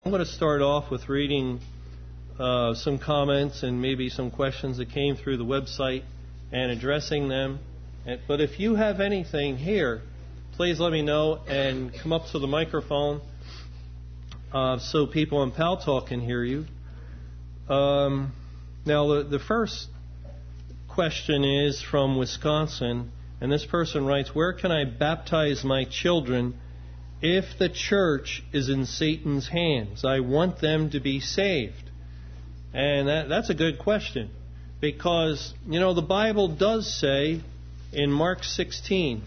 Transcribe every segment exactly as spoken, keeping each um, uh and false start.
I'm going to start off with reading uh, some comments and maybe some questions that came through the website and addressing them. And, but if you have anything here, please let me know and come up to the microphone uh, so people on Pal Talk can hear you. Um, now, the, the first question is from Wisconsin, and this person writes, where can I baptize my children if the church is in Satan's hands? I want them to be saved. And that, that's a good question, because, you know, the Bible does say in Mark sixteen,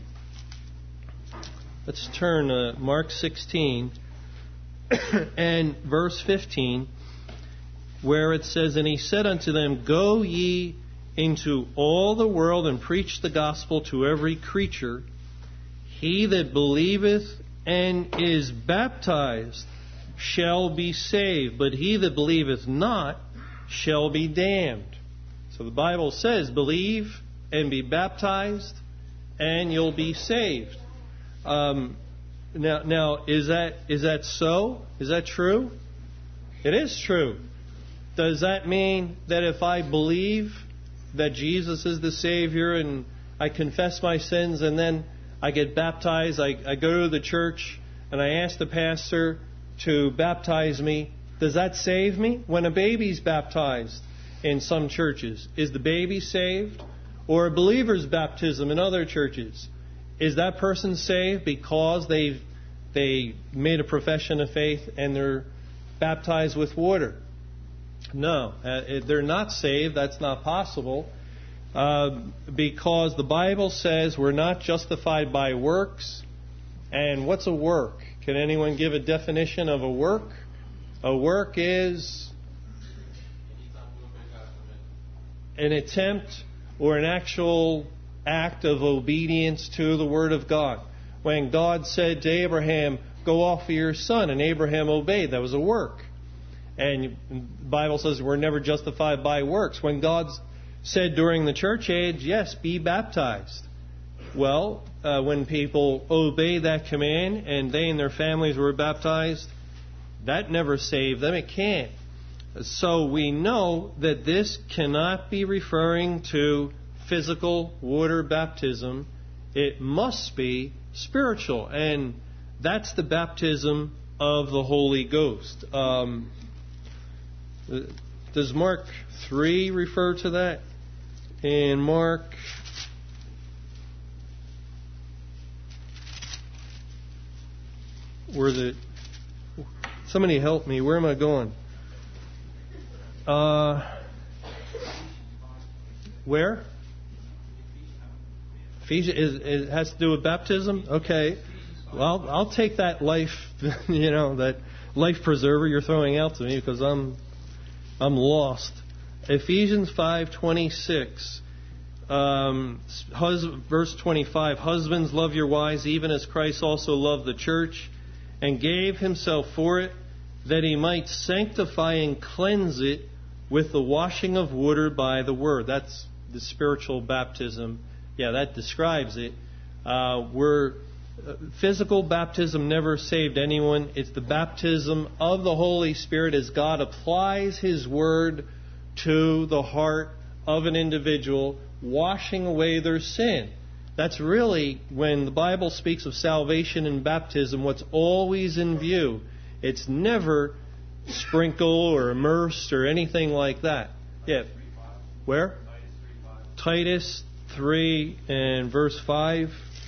let's turn to Mark sixteen and verse fifteen, where it says, and he said unto them, go ye into all the world and preach the gospel to every creature. He that believeth and is baptized shall be saved, but he that believeth not shall be damned. So the Bible says, believe and be baptized, and you'll be saved. Um, now, now, is that is that so? Is that true? It is true. Does that mean that if I believe that Jesus is the Savior and I confess my sins and then I get baptized, I, I go to the church and I ask the pastor to baptize me, does that save me? When a baby's baptized in some churches, is the baby saved? Or a believer's baptism in other churches, is that person saved because they they made a profession of faith and they're baptized with water? No, uh, they're not saved. That's not possible. Uh, because the Bible says we're not justified by works. And what's a work? Can anyone give a definition of a work? A work is an attempt or an actual act of obedience to the Word of God. When God said to Abraham, go offer your son, and Abraham obeyed, that was a work. And the Bible says we're never justified by works. When God said during the church age, yes, be baptized. Well, uh, when people obey that command and they and their families were baptized, that never saved them. It can't. So we know that this cannot be referring to physical water baptism. It must be spiritual. And that's the baptism of the Holy Ghost. Um, does Mark three refer to that? In Mark, where's it? Somebody help me. Where am I going? Uh, where? Ephesians, is, it has to do with baptism? Okay. Well, I'll take that life, you know, that life preserver you're throwing out to me, because I'm I'm lost. Ephesians five twenty-six, um, hus- verse twenty-five, husbands, love your wives, even as Christ also loved the church, and gave himself for it, that he might sanctify and cleanse it with the washing of water by the word. That's the spiritual baptism. Yeah, that describes it. Uh, we're, uh, physical baptism never saved anyone. It's the baptism of the Holy Spirit as God applies His Word to the heart of an individual, washing away their sin. That's really, when the Bible speaks of salvation and baptism, what's always in view. It's never sprinkle or immersed or anything like that. Yeah. Where? Titus three and verse five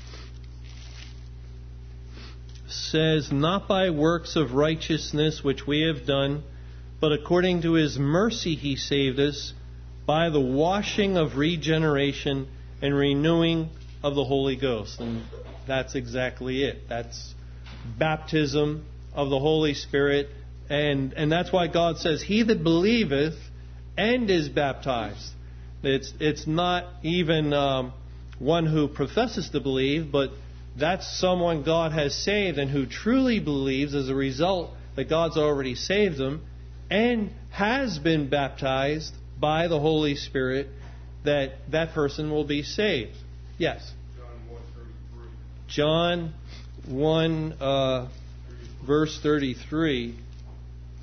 says, not by works of righteousness which we have done, but according to His mercy He saved us by the washing of regeneration and renewing of the Holy Ghost. And that's exactly it. That's baptism of the Holy Spirit. And, and that's why God says, he that believeth and is baptized. It's it's not even um, one who professes to believe, but that's someone God has saved and who truly believes as a result that God's already saved them and has been baptized by the Holy Spirit, that that person will be saved. Yes? John one, uh, verse thirty-three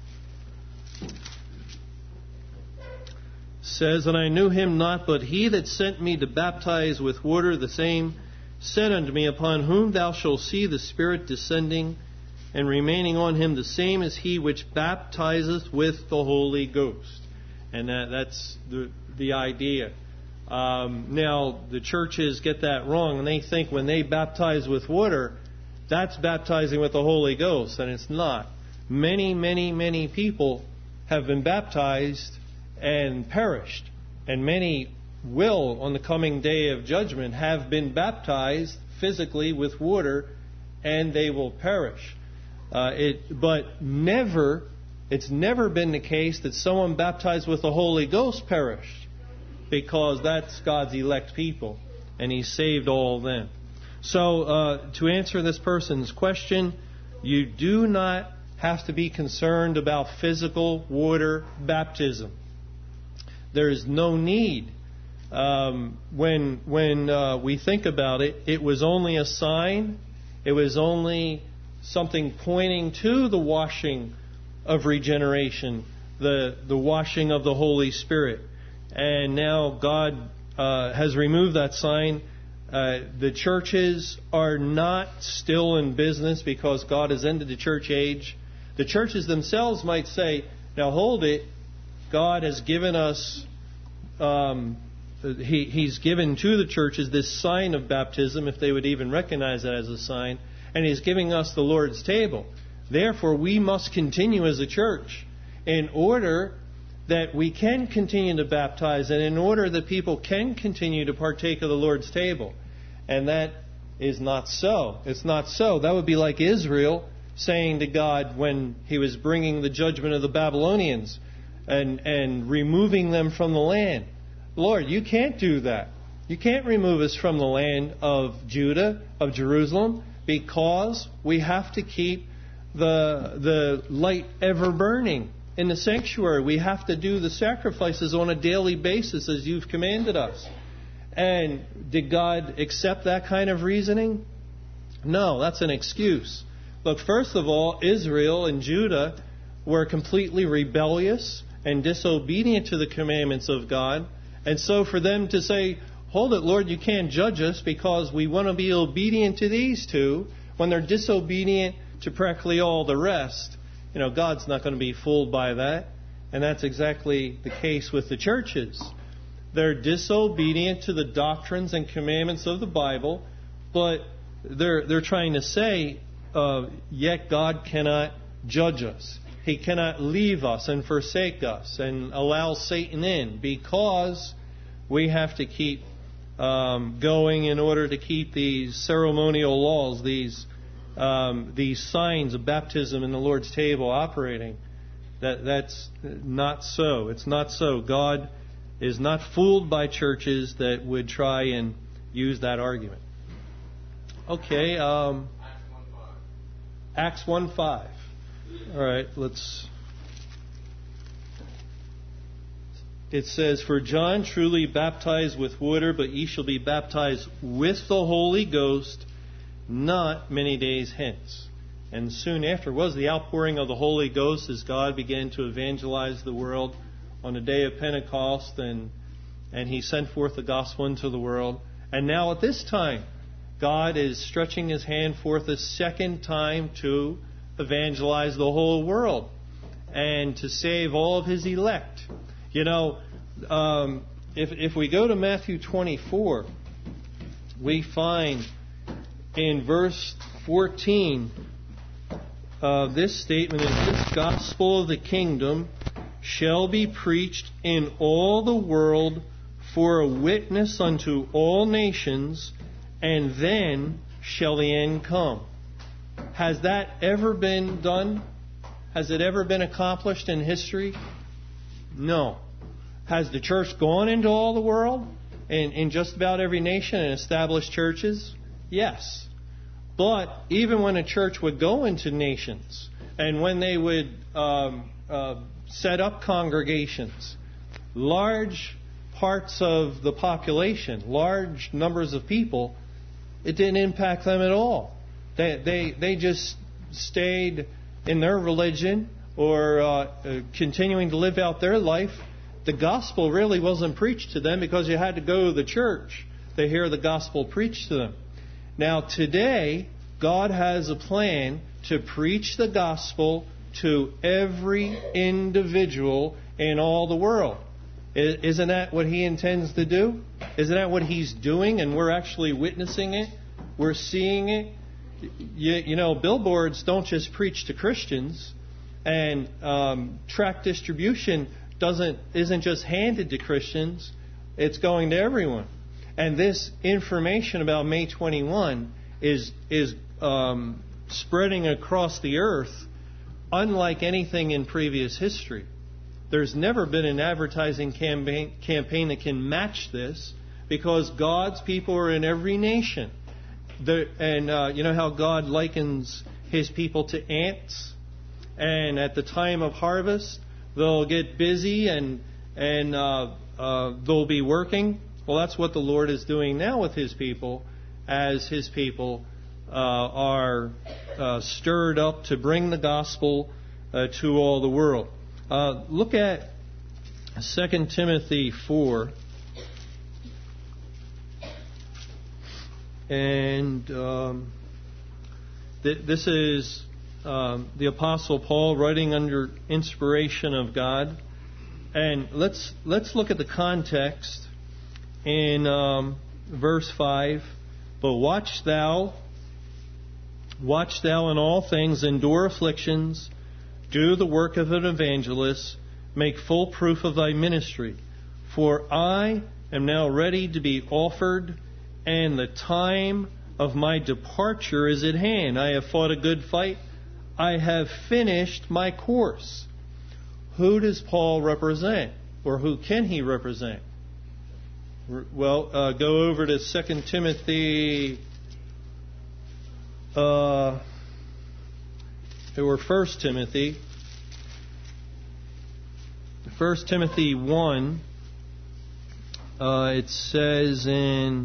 says, And I knew him not, but he that sent me to baptize with water, the same said unto me, Upon whom thou shalt see the Spirit descending and remaining on him, the same is he which baptizeth with the Holy Ghost. And that, that's the, the idea. Um, now, the churches get that wrong, and they think when they baptize with water, that's baptizing with the Holy Ghost, and it's not. Many, many, many people have been baptized and perished, and many will, on the coming day of judgment, have been baptized physically with water, and they will perish. Uh, it, but never, it's never been the case that someone baptized with the Holy Ghost perished, because that's God's elect people, and He saved all of them. So, uh, to answer this person's question, you do not have to be concerned about physical water baptism. There is no need. Um, when when uh, we think about it, it was only a sign. It was only something pointing to the washing of regeneration, the the washing of the Holy Spirit. And now God uh, has removed that sign. Uh, the churches are not still in business because God has ended the church age. The churches themselves might say, now hold it, God has given us, um, he, He's given to the churches this sign of baptism, if they would even recognize it as a sign, and He's giving us the Lord's table. Therefore, we must continue as a church in order that we can continue to baptize and in order that people can continue to partake of the Lord's table. And that is not so. It's not so. That would be like Israel saying to God when He was bringing the judgment of the Babylonians and, and removing them from the land. Lord, you can't do that. You can't remove us from the land of Judah, of Jerusalem, because we have to keep the, the light ever burning in the sanctuary. We have to do the sacrifices on a daily basis as you've commanded us. And did God accept that kind of reasoning? No, that's an excuse. Look, first of all, Israel and Judah were completely rebellious and disobedient to the commandments of God. And so for them to say, hold it, Lord, you can't judge us because we want to be obedient to these two, when they're disobedient to practically all the rest, you know, God's not going to be fooled by that. And that's exactly the case with the churches. They're disobedient to the doctrines and commandments of the Bible, but they're they're trying to say, uh, yet God cannot judge us. He cannot leave us and forsake us and allow Satan in, because we have to keep um, going in order to keep these ceremonial laws, these um, these signs of baptism in the Lord's table operating. That that's not so. It's not so. God is not fooled by churches that would try and use that argument. Okay, um, Acts one five. All right, let's... It says, For John truly baptized with water, but ye shall be baptized with the Holy Ghost not many days hence. And soon after was the outpouring of the Holy Ghost as God began to evangelize the world on the day of Pentecost, and and He sent forth the gospel into the world. And now at this time, God is stretching His hand forth a second time to evangelize the whole world and to save all of His elect. You know, um, if if we go to Matthew twenty-four, we find in verse fourteen uh, this statement: "Is this gospel of the kingdom shall be preached in all the world for a witness unto all nations, and then shall the end come." Has that ever been done? Has it ever been accomplished in history? No. Has the church gone into all the world, in, in just about every nation, and established churches? Yes. But even when a church would go into nations, and when they would um, uh, set up congregations, large parts of the population, large numbers of people, it didn't impact them at all. They they they just stayed in their religion or uh, uh, continuing to live out their life. the gospel really wasn't preached to them because you had to go to the church to hear the gospel preached to them. Now today, God has a plan to preach the gospel to every individual in all the world. Isn't that what He intends to do? Isn't that what He's doing? And we're actually witnessing it. We're seeing it. You, you know, billboards don't just preach to Christians, and um, tract distribution doesn't isn't just handed to Christians. It's going to everyone. And this information about May twenty-first is is um, spreading across the earth, unlike anything in previous history. There's never been an advertising campaign, campaign that can match this, because God's people are in every nation. The, and uh, you know how God likens His people to ants? And at the time of harvest, they'll get busy and and uh, uh, they'll be working. Well, that's what the Lord is doing now with His people, as His people uh, are uh, stirred up to bring the gospel uh, to all the world. Uh, look at Second Timothy four. And um, th- this is um, the Apostle Paul writing under inspiration of God. And let's let's look at the context in um, verse five. But watch thou, watch thou in all things, endure afflictions, do the work of an evangelist, make full proof of thy ministry. For I am now ready to be offered, and the time of my departure is at hand. I have fought a good fight. I have finished my course. Who does Paul represent? Or who can he represent? Well, uh, go over to Second Timothy, uh, or First Timothy. First Timothy one, uh, it says in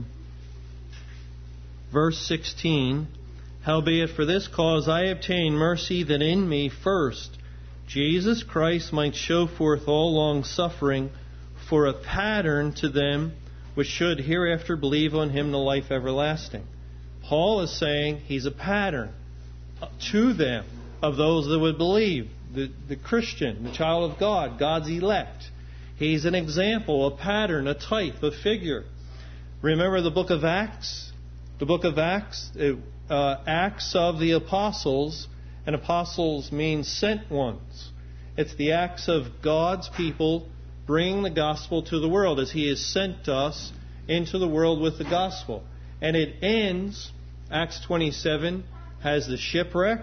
verse sixteen, howbeit for this cause I obtain mercy, that in me first Jesus Christ might show forth all long suffering for a pattern to them which should hereafter believe on Him to life everlasting. Paul is saying he's a pattern to them of those that would believe, the, the Christian, the child of God, God's elect. He's an example, a pattern, a type, a figure. Remember the book of Acts? The book of Acts, it, uh, Acts of the Apostles, and apostles means sent ones. It's the acts of God's people bringing the gospel to the world as He has sent us into the world with the gospel. And it ends, Acts twenty-seven has the shipwreck,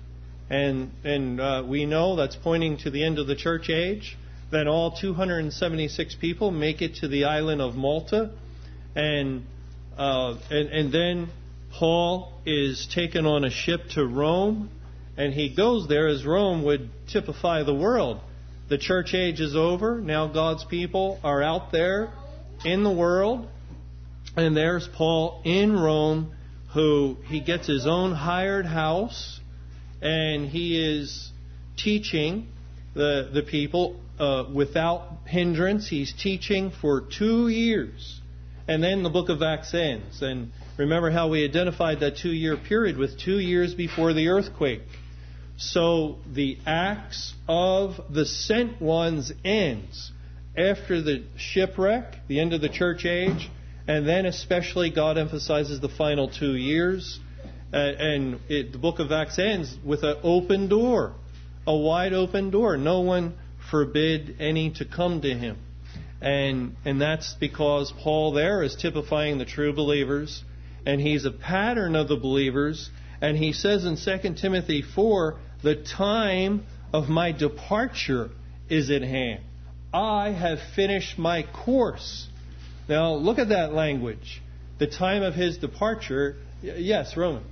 and and uh, we know that's pointing to the end of the church age. Then all two hundred seventy-six people make it to the island of Malta, and uh, and, and then Paul is taken on a ship to Rome, and he goes there as Rome would typify the world. The church age is over. Now God's people are out there in the world. And there's Paul in Rome, who he gets his own hired house, and he is teaching the, the people uh, without hindrance. He's teaching for two years. And then the book of Acts ends. And remember how we identified that two-year period with two years before the earthquake. So the Acts of the sent ones ends after the shipwreck, the end of the church age, and then especially God emphasizes the final two years. Uh, and it, the book of Acts ends with an open door, a wide open door. No one forbid any to come to him. And, and that's because Paul there is typifying the true believers, and he's a pattern of the believers. And he says in Second Timothy four, the time of my departure is at hand. I have finished my course. Now, look at that language. The time of his departure. Yes, Roman.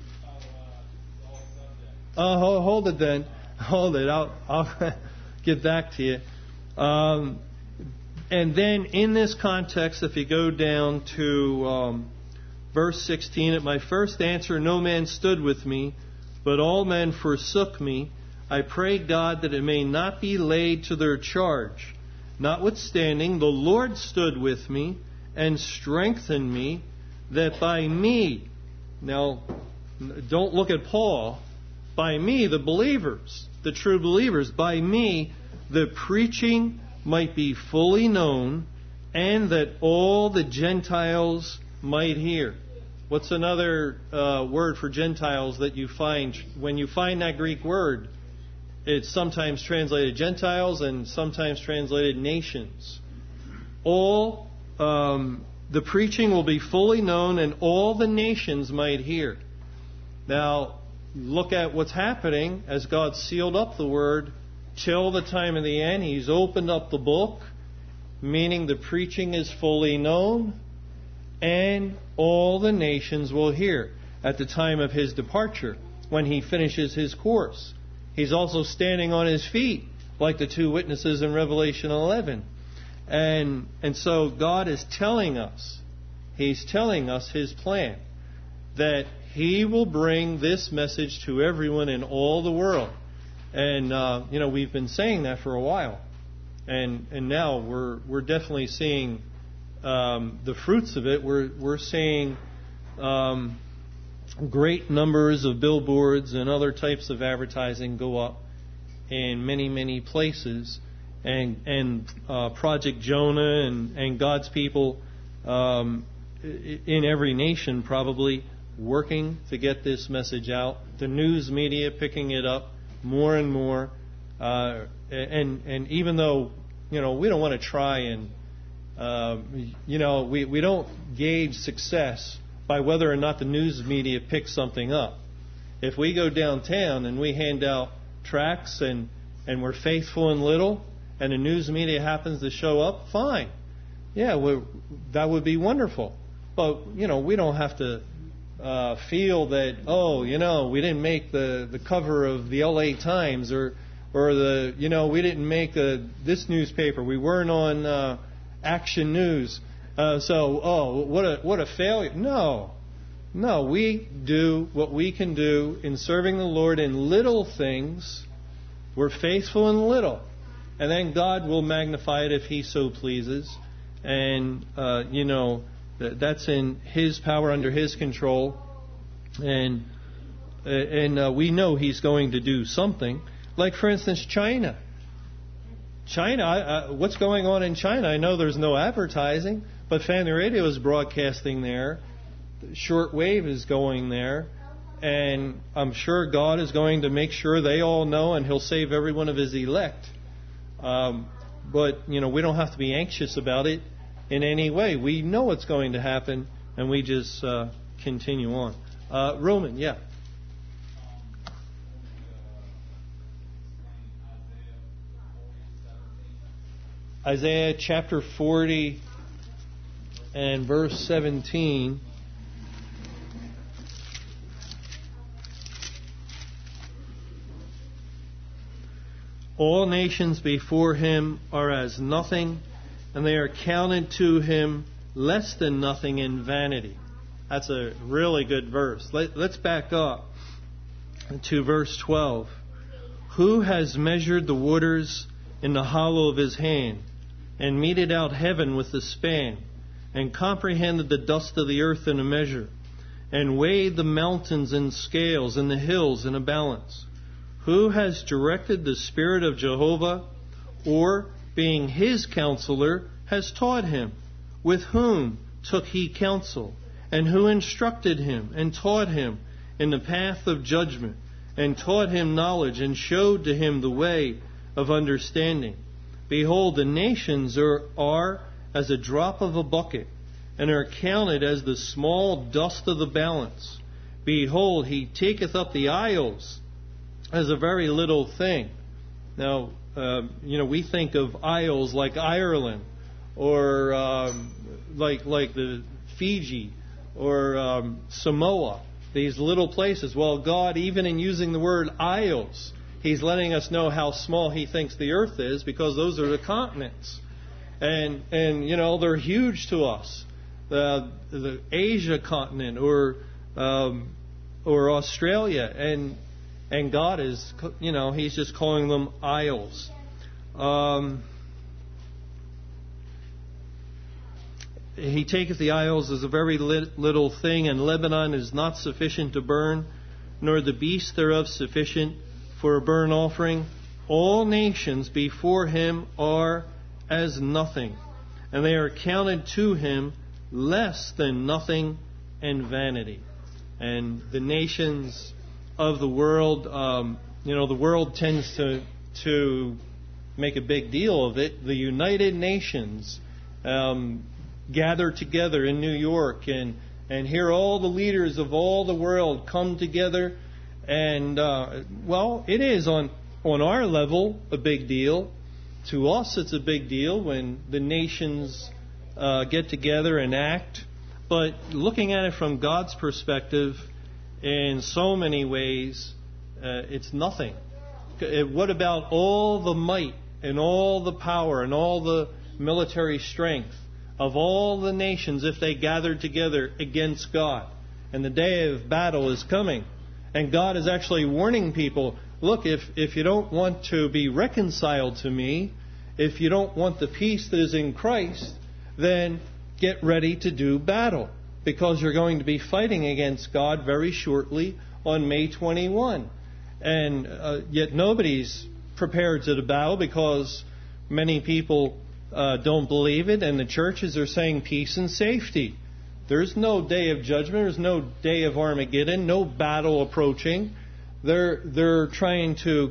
Uh, hold, hold it then. Hold it. I'll, I'll get back to you. Um, and then in this context, if you go down to um, verse sixteen, at my first answer no man stood with me, but all men forsook me. I pray God that it may not be laid to their charge. Notwithstanding, the Lord stood with me and strengthened me, that by me, now don't look at Paul, by me, the believers, the true believers, by me, the preaching might be fully known, and that all the Gentiles might hear. What's another uh, word for Gentiles that you find? When you find that Greek word, it's sometimes translated Gentiles and sometimes translated nations. All um, the preaching will be fully known, and all the nations might hear. Now, look at what's happening as God sealed up the word till the time of the end. He's opened up the book, meaning the preaching is fully known, and all the nations will hear at the time of His departure, when He finishes His course. He's also standing on His feet, like the two witnesses in Revelation eleven. And, and so God is telling us, He's telling us His plan, that He will bring this message to everyone in all the world. And, uh, you know, we've been saying that for a while. And and now we're we're definitely seeing um, the fruits of it. We're we're seeing um, great numbers of billboards and other types of advertising go up in many many places, and and uh, Project Jonah and and God's people um, in every nation probably working to get this message out. The news media picking it up more and more. Uh, and and even though, you know, we don't want to try and, uh, you know, we, we don't gauge success by whether or not the news media picks something up. If we go downtown and we hand out tracts and, and we're faithful in little, and the news media happens to show up, fine. Yeah, we, that would be wonderful. But, you know, we don't have to uh, feel that, oh, you know, we didn't make the, the cover of the L A Times, or Or the, you know, we didn't make a, this newspaper. We weren't on uh, Action News. Uh, so, oh, what a what a failure. No. No, we do what we can do in serving the Lord in little things. We're faithful in little. And then God will magnify it if He so pleases. And, uh, you know, that's in His power, under His control. And, and uh, we know He's going to do something. Like, for instance, China. China, uh, what's going on in China? I know there's no advertising, but Family Radio is broadcasting there. Shortwave is going there. And I'm sure God is going to make sure they all know, and He'll save every one of His elect. Um, but, you know, we don't have to be anxious about it in any way. We know what's going to happen, and we just uh, continue on. Uh, Roman, yeah. Isaiah chapter forty and verse seventeen. All nations before Him are as nothing, and they are counted to Him less than nothing in vanity. That's a really good verse. Let, let's back up to verse twelve. Who has measured the waters in the hollow of His hand, and meted out heaven with the span, and comprehended the dust of the earth in a measure, and weighed the mountains in scales, and the hills in a balance? Who has directed the Spirit of Jehovah, or, being His counselor, has taught Him? With whom took He counsel? And who instructed Him, and taught Him in the path of judgment, and taught Him knowledge, and showed to Him the way of understanding? Behold, the nations are, are as a drop of a bucket, and are counted as the small dust of the balance. Behold, He taketh up the isles as a very little thing. Now, uh, you know, we think of isles like Ireland, or um, like like the Fiji, or um, Samoa, these little places. Well, God, even in using the word isles, He's letting us know how small He thinks the earth is, because those are the continents. And, and you know, they're huge to us. The, the Asia continent, or um, or Australia. And and God is, you know, He's just calling them isles. Um, he taketh the isles as a very little thing, and Lebanon is not sufficient to burn, nor the beasts thereof sufficient for a burnt offering. All nations before him are as nothing, and they are counted to him less than nothing and vanity. And the nations of the world, um, you know, the world tends to to make a big deal of it. The United Nations um, gather together in New York, and and hear all the leaders of all the world come together. And uh, well, it is on on our level a big deal. To us, it's a big deal when the nations uh, get together and act. But looking at it from God's perspective, in so many ways, uh, it's nothing. What about all the might and all the power and all the military strength of all the nations if they gathered together against God? And the day of battle is coming. And God is actually warning people, look, if, if you don't want to be reconciled to me, if you don't want the peace that is in Christ, then get ready to do battle, because you're going to be fighting against God very shortly on May twenty-first. And uh, yet nobody's prepared to the battle, because many people uh, don't believe it, and the churches are saying peace and safety. There's no day of judgment. There's no day of Armageddon. No battle approaching. They're they're trying to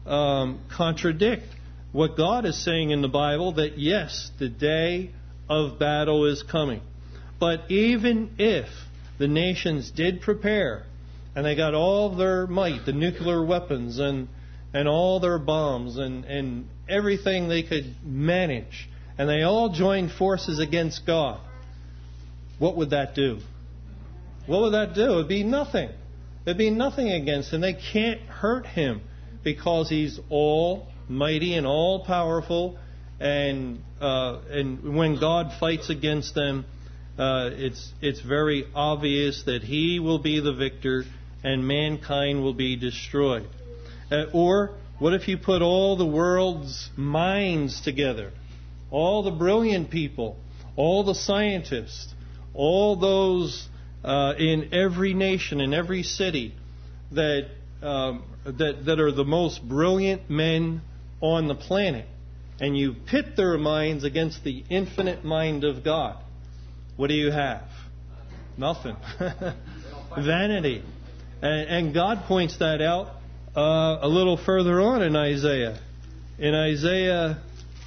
um, contradict what God is saying in the Bible, that yes, the day of battle is coming. But even if the nations did prepare, and they got all their might, the nuclear weapons and and all their bombs and, and everything they could manage, and they all joined forces against God, what would that do? What would that do? It'd be nothing. There'd be nothing against him. They can't hurt him, because he's almighty and all powerful. And uh, and when God fights against them, uh, it's it's very obvious that he will be the victor and mankind will be destroyed. Uh, or what if you put all the world's minds together, all the brilliant people, all the scientists, all those uh, in every nation, in every city, that um, that that are the most brilliant men on the planet, and you pit their minds against the infinite mind of God, what do you have? Nothing. Vanity. And, and God points that out uh, a little further on in Isaiah. In Isaiah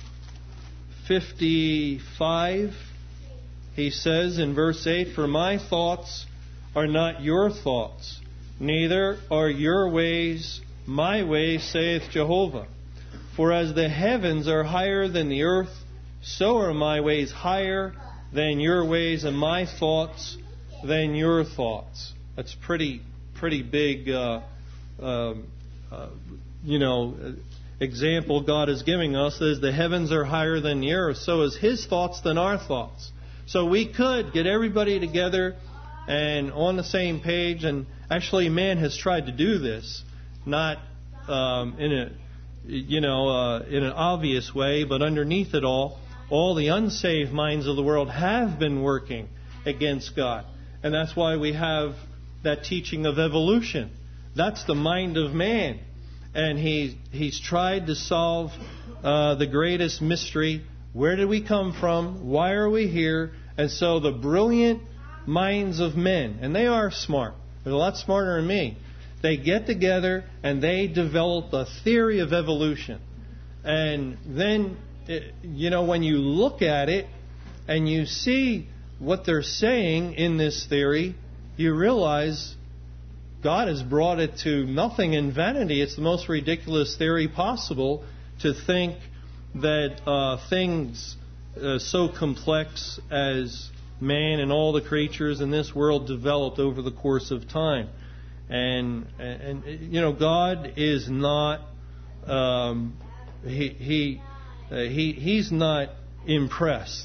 fifty-five, he says in verse eight, "For my thoughts are not your thoughts, neither are your ways my ways, saith Jehovah. For as the heavens are higher than the earth, so are my ways higher than your ways, and my thoughts than your thoughts." That's pretty, pretty big, uh, um, uh, you know, example God is giving us. As the heavens are higher than the earth, so is His thoughts than our thoughts. So we could get everybody together and on the same page. And actually, man has tried to do this, not um, in a you know, uh, in an obvious way, but underneath it all, all the unsaved minds of the world have been working against God. And that's why we have that teaching of evolution. That's the mind of man. And he, he's tried to solve uh, the greatest mystery. Where did we come from? Why are we here? And so the brilliant minds of men, and they are smart. They're a lot smarter than me. They get together and they develop a theory of evolution. And then, you know, when you look at it and you see what they're saying in this theory, you realize God has brought it to nothing in vanity. It's the most ridiculous theory possible to think that uh, things uh, so complex as man and all the creatures in this world developed over the course of time. And, and you know, God is not, um, he, he, uh, he, he's not impressed.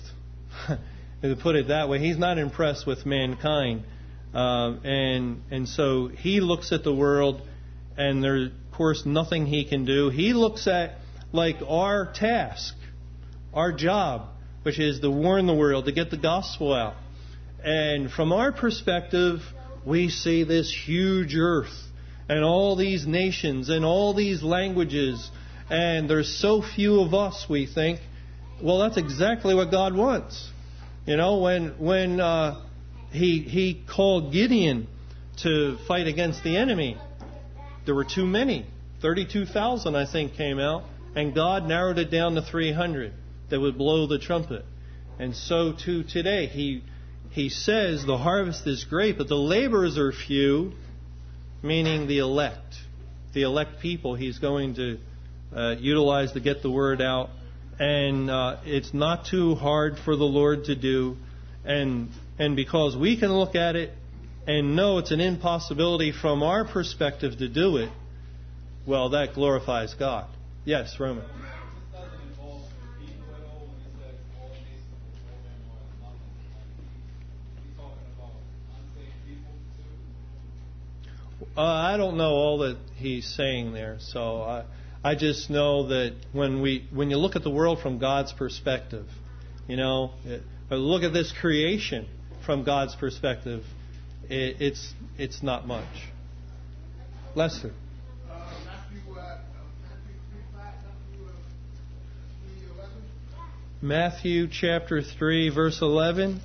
To put it that way, he's not impressed with mankind. Uh, and, and so he looks at the world, and there's, of course, nothing he can do. He looks at, like, our task, our job, which is to warn the world, to get the gospel out. And from our perspective, we see this huge earth and all these nations and all these languages, and there's so few of us, we think. Well, that's exactly what God wants. You know, when when uh, he he called Gideon to fight against the enemy, there were too many. thirty-two thousand, I think, came out, and God narrowed it down to three hundred that would blow the trumpet. And so too today, he he says the harvest is great, but the laborers are few, meaning the elect, the elect people he's going to uh, utilize to get the word out. And uh, it's not too hard for the Lord to do. And and because we can look at it and know it's an impossibility from our perspective to do it, well, that glorifies God. Yes, Roman. Uh, I don't know all that he's saying there, so I, I just know that when we when you look at the world from God's perspective, you know, it, or look at this creation from God's perspective, it, it's it's not much. Lester. Matthew chapter three, verse eleven.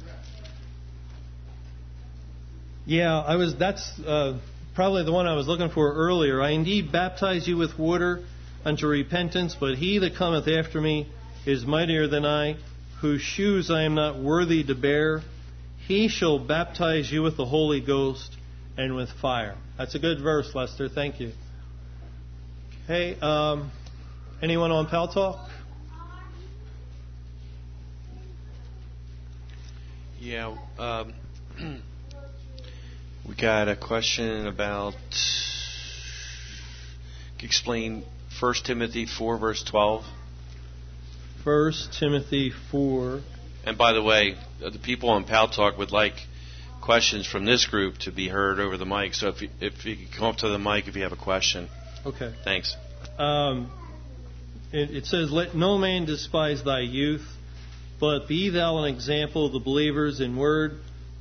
Yeah, I was. That's uh, probably the one I was looking for earlier. I indeed baptize you with water unto repentance, but he that cometh after me is mightier than I, whose shoes I am not worthy to bear. He shall baptize you with the Holy Ghost and with fire. That's a good verse, Lester. Thank you. Hey, um, anyone on Pal Talk? Yeah, um, we got a question about, explain First Timothy four, verse twelve. First Timothy four. And by the way, the people on Pal Talk would like questions from this group to be heard over the mic. So if you, if you could come up to the mic if you have a question. Okay. Thanks. Um, it, it says, "Let no man despise thy youth, but be thou an example of the believers in word,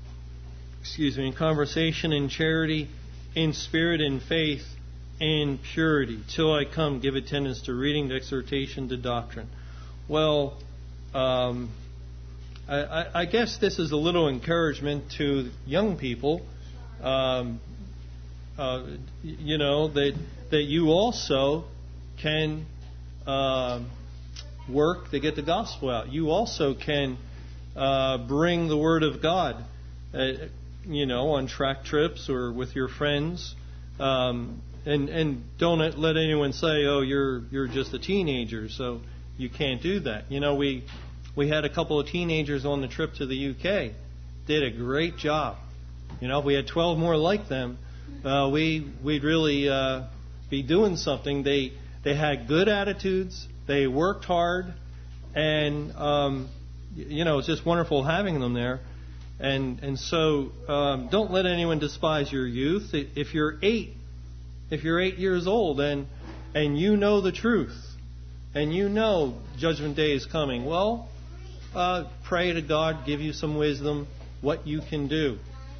excuse me, in conversation, in charity, in spirit, in faith, in purity. Till I come, give attendance to reading, to exhortation, to doctrine." Well, um, I, I, I guess this is a little encouragement to young people. Um, uh, you know that that you also can. Uh, work to get the gospel out. You also can uh, bring the word of God, uh, you know, on track trips or with your friends, um, and and don't let anyone say, "Oh, you're you're just a teenager, so you can't do that." You know, we we had a couple of teenagers on the trip to the U K, did a great job. You know, if we had twelve more like them, uh, we we'd really uh, be doing something. They they had good attitudes. They worked hard, and um, you know, it's just wonderful having them there. And and so um, don't let anyone despise your youth. If you're eight, if you're eight years old, and and you know the truth, and you know Judgment Day is coming, well, uh, pray to God, give you some wisdom, what you can do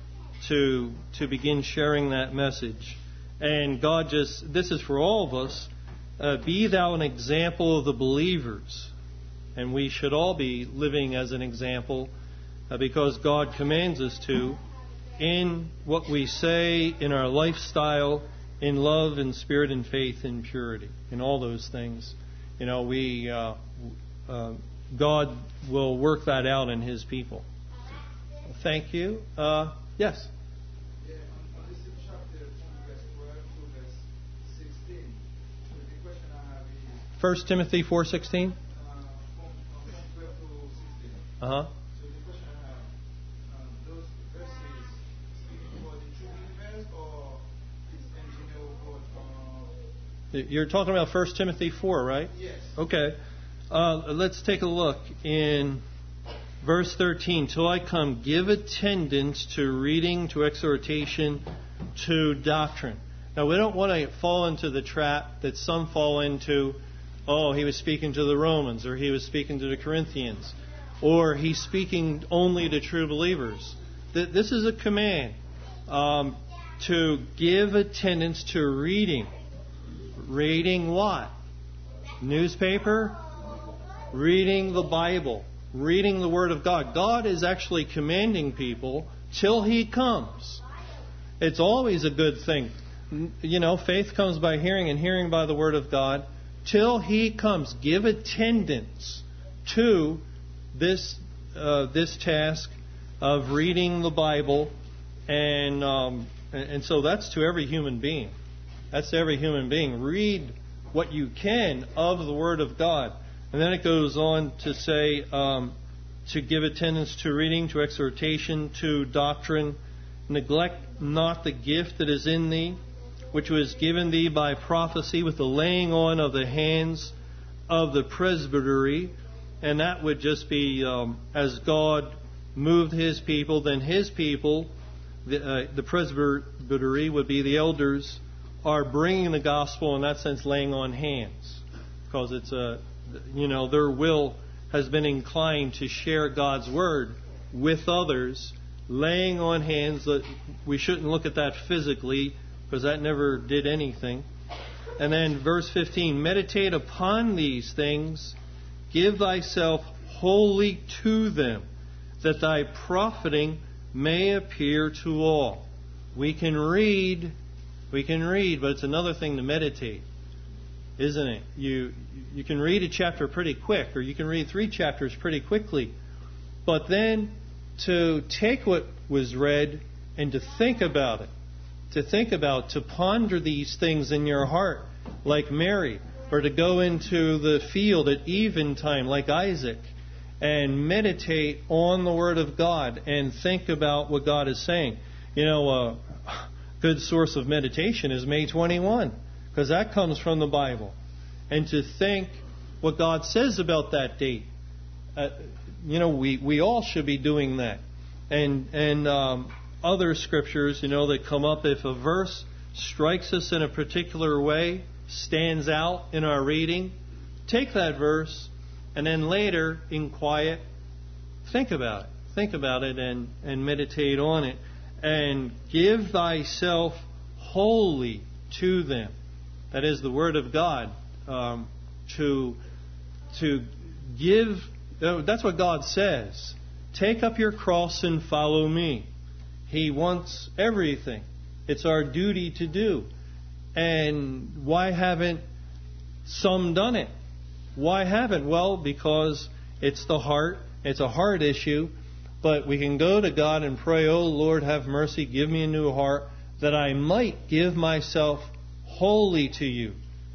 to to begin sharing that message. And God just, this is for all of us. Uh, be thou an example of the believers. And we should all be living as an example uh, because God commands us to in what we say, in our lifestyle, in love and spirit and faith and purity, in all those things. You know, we uh, uh, God will work that out in His people. Thank you. Uh, yes? First Timothy four sixteen. Uh huh. So the question I have, um, those verses speaking for the true believers, or is engineer for? You're talking about First Timothy four, right? Yes. Okay. Uh, let's take a look in verse thirteen. Till I come, give attendance to reading, to exhortation, to doctrine. Now, we don't want to fall into the trap that some fall into. Oh, he was speaking to the Romans, or he was speaking to the Corinthians. or he's speaking only to true believers. This is a command um, to give attendance to reading. Reading what? Newspaper? Reading the Bible. Reading the Word of God. God is actually commanding people till He comes. It's always a good thing. You know, faith comes by hearing and hearing by the Word of God. Till He comes, give attendance to this uh, this task of reading the Bible, and um, and so that's to every human being. That's to every human being. Read what you can of the Word of God, and then it goes on to say um, to give attendance to reading, to exhortation, to doctrine. Neglect not the gift that is in thee, which was given thee by prophecy with the laying on of the hands of the presbytery. And that would just be um, as God moved His people, then His people, the, uh, the presbytery would be the elders, are bringing the gospel, in that sense, laying on hands. Because it's a, you know, their will has been inclined to share God's word with others, laying on hands. That we shouldn't look at that physically, because that never did anything. And then verse fifteen, meditate upon these things, give thyself wholly to them, that thy profiting may appear to all. We can read, we can read, but it's another thing to meditate, isn't it? You you can read a chapter pretty quick, or you can read three chapters pretty quickly, but then to take what was read and to think about it, to think about, to ponder these things in your heart, like Mary, or to go into the field at eventime, like Isaac, and meditate on the Word of God and think about what God is saying. You know, a good source of meditation is May twenty-first, because that comes from the Bible. And to think what God says about that date. Uh, you know, we, we all should be doing that. And, and um, other scriptures, you know, that come up, if a verse strikes us in a particular way, stands out in our reading, take that verse and then later, in quiet, think about it. Think about it and, and meditate on it. And give thyself wholly to them. That is the Word of God. Um, to, to give, uh, that's what God says. Take up your cross and follow me. He wants everything. It's our duty to do. And why haven't some done it? Why haven't? Well, because it's the heart. It's a heart issue. But we can go to God and pray, oh Lord, have mercy, give me a new heart, that I might give myself wholly to you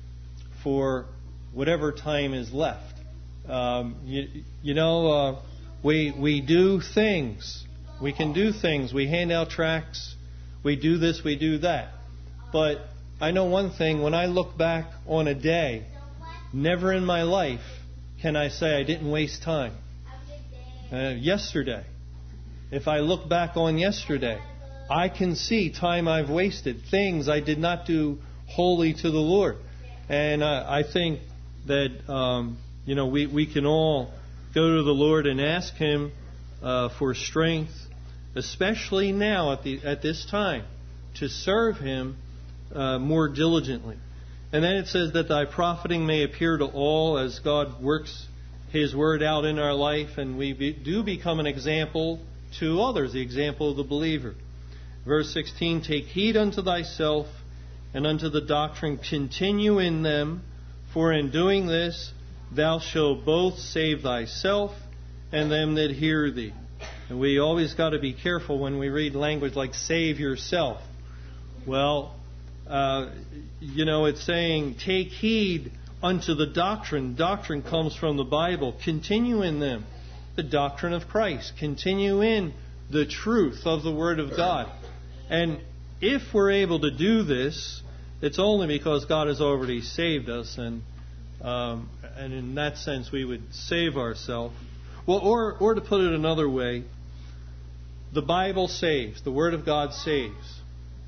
for whatever time is left. Um, you, you know, uh, we we do things. We can do things. We hand out tracts. We do this, we do that. But I know one thing, when I look back on a day, never in my life can I say I didn't waste time. Uh, yesterday. If I look back on yesterday, I can see time I've wasted, things I did not do wholly to the Lord. And uh, I think that, um, you know, we, we can all go to the Lord and ask Him uh, for strength, especially now at the at this time, to serve Him uh, more diligently. And then it says that thy profiting may appear to all, as God works His Word out in our life, and we be, do become an example to others, the example of the believer. Verse sixteen, take heed unto thyself and unto the doctrine, continue in them, for in doing this thou shalt both save thyself and them that hear thee. And we always got to be careful when we read language like save yourself. Well, uh, you know, it's saying take heed unto the doctrine. Doctrine comes from the Bible. Continue in them. The doctrine of Christ. Continue in the truth of the Word of God. And if we're able to do this, it's only because God has already saved us, and um, and in that sense we would save ourselves. Well, or or to put it another way, the Bible saves. The Word of God saves.